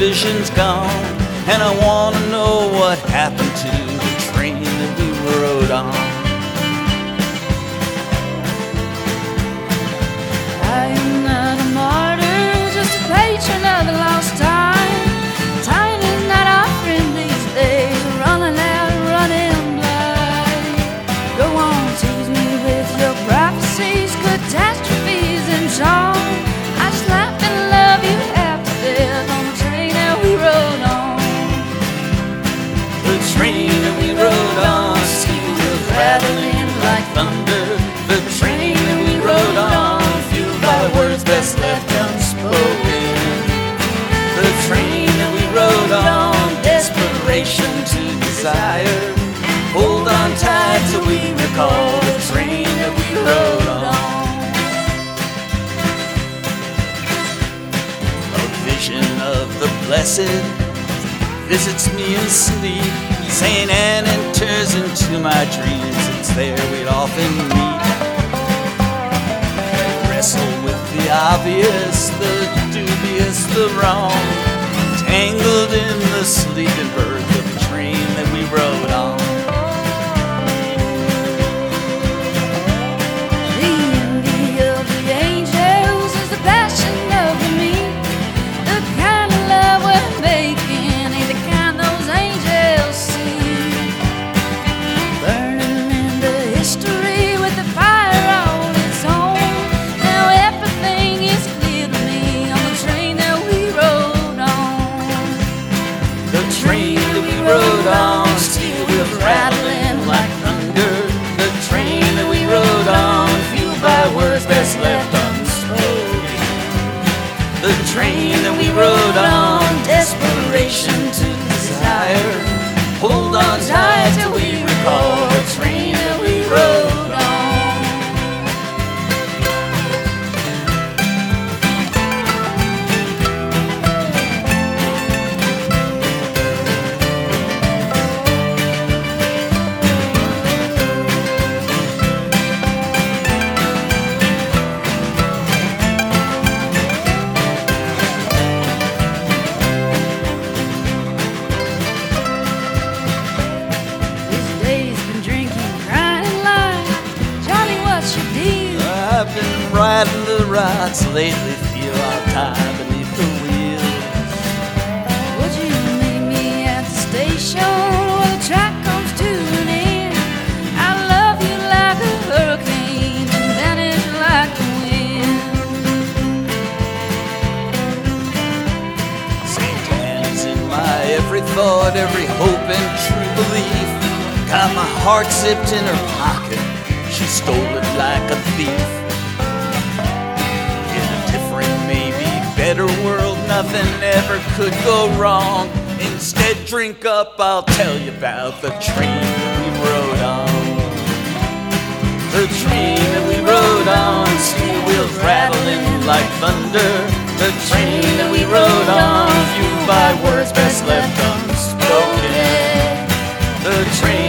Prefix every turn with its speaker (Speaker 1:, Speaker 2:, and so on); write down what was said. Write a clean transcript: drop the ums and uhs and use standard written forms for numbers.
Speaker 1: vision's gone, and I wanna know what happened to the train that we rode on.
Speaker 2: I am not a martyr, just a patron of the lost time. Time is not our friend these days, running out, running blind. Go on, tease me with your prophecies, catastrophes and song. I just laugh and love you half to death on the train that we rode on.
Speaker 1: The train that we rode on, steel wheels rattling like thunder. The train that we rode on, fueled by words best left unspoken. The train that we rode on, desperation to desire. Hold on tight till we recall the train that we rode on. A vision of the blessed visits me in sleep. Saint Anne enters into my dreams. It's there we'd often meet. Wrestle with the obvious, the dubious, the wrong, tangled in the sleeping birth of the train that we rode on.
Speaker 2: The envy of the angels is the passion of the meek. The kind of love we're making ain't the kind those angels see. Burning into history with the fire on its own. Now everything is clear to me on the train that we rode on.
Speaker 1: The train that we rode on, steel wheels rattling like thunder. The train that we rode on, fueled by words best left unspoken. The train that we rode on, desperation to desire. Hold on tight till we recall the train that we rode on.
Speaker 2: These days been drinking, crying and lying. Johnny, what's your deal?
Speaker 1: I've been riding the rods lately, feel our time beneath the wheels.
Speaker 2: Would you meet me at the station where the track comes to an end? I love you like a hurricane and vanish like the wind.
Speaker 1: St. Anne's in my every thought, every hope and true belief. Got my heart zipped in her pocket, she stole it like a thief. In a different, maybe better world, nothing ever could go wrong. Instead, drink up, I'll tell you about the train that we rode on. The train that we rode on, steel wheels rattling like thunder. The train that we rode on, fueled by words best left unspoken. The train